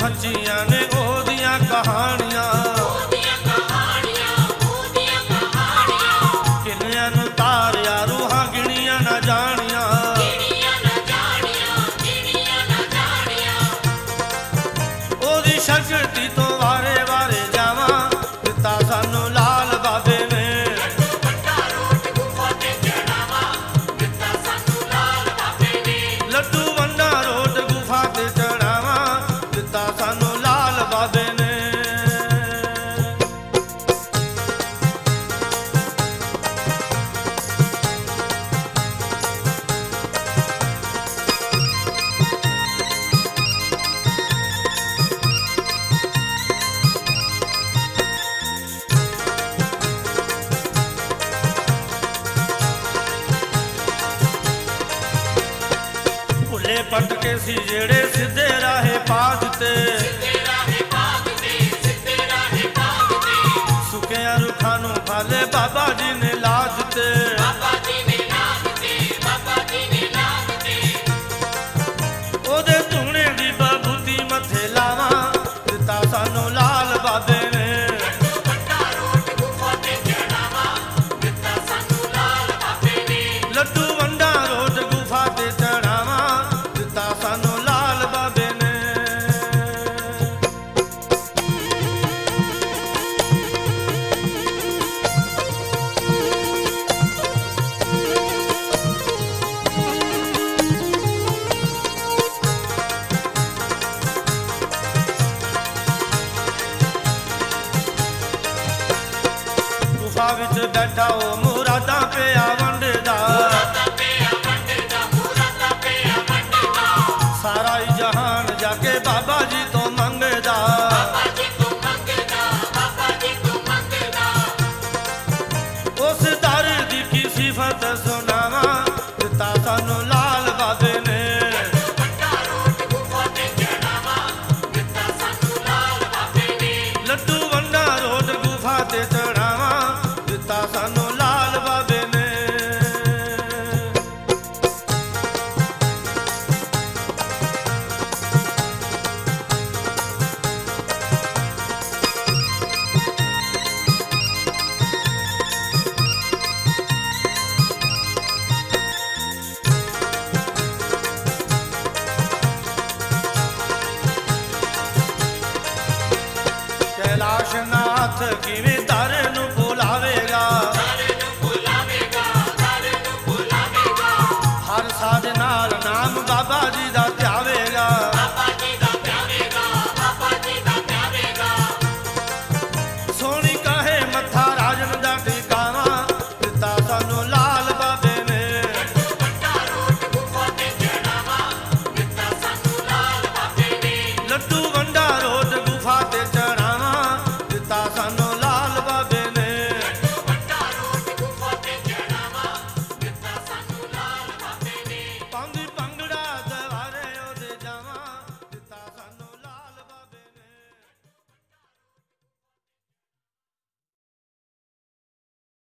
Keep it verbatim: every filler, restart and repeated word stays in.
ਸੱਚੀਆਂ ਨੇ ਉਹਦੀਆਂ ਕਹਾਣੀਆਂ, ਕਿੰਨਿਆਂ ਨੂੰ ਤਾਰਿਆ ਰੂਹਾਂ ਗਿਣੀਆਂ ਨਾ ਜਾਣੀਆਂ। ਉਹਦੀ ਸ਼ਕਤੀ ਤੋਂ ਵਾਰੇ ਵਾਰੇ ਜਾਵਾਂ, ਦਿੱਤਾ ਸਾਨੂੰ ਲਾਲ ਬਾਬੇ ਨੇ। ਲੱਡੂ ਵੰਡਾ ਰੋਟ ਗੁਫਾ ਤੇ ਚੜਾਵਾਂ, ਦਿੱਤਾ ਸਾਨੂੰ ਲਾਲ ਬਾਬੇ ਨੇ। ਭੁੱਲੇ ਭਟਕੇ ਸੀ ਜਿਹੜੇ ਸਿੱਧੇ ਰਾਹੇ ਪਾ ਦਿੱਤੇ, ਸੁੱਕਿਆਂ ਰੁੱਖਾਂ ਨੂੰ ਫਲ ਬਾਬਾ ਜੀ ਨੇ ਲਾ ਦਿੱਤੇ। ਉਹਦੇ ਧੂਣੇ ਦੀ ਬਬੂਤੀ ਮੱਥੇ ਲਾਵਾਂ, ਦਿੱਤਾ ਸਾਨੂੰ ਲਾਲ ਬਾਬੇ ਨੇ। ਲੱਡੂ ਵੰਡਾ ਰੋਟ ਗੁਫਾ ਤੇ ਚੜਾਵਾਂ, ਦਿੱਤਾ ਸਾਨੂੰ ਲਾਲ ਬਾਬੇ ਨੇ। ਗੁਫਾ ਵਿੱਚ ਬੈਠਾ ਉਹ ਮੁਰਾਦਾਂ ਪਿਆ ਵੰਡਦਾ, ਸਾਰਾ ਹੀ ਜਹਾਨ ਜਾ ਕੇ ਬਾਬਾ ਜੀ ਤੋਂ ਮੰਗਦਾ। ਉਸ ਦਰ ਦੀ ਕੀ ਸਿਫਤ ਸੁਣਾਵਾਂ, ਦਿੱਤਾ ਸਾਨੂੰ ਲਾਲ ਬਾਬੇ ਨੇ। ਲੱਡੂ ਵੰਡਾ ਰੋਟ ਗੁਫਾ ਤੇ ਚੜਾਵਾਂ, ਦਿੱਤਾ ਸਾਨੂੰ ਲਾਲ ਬਾਬੇ ਨੇ। कैलाश नाथ किवें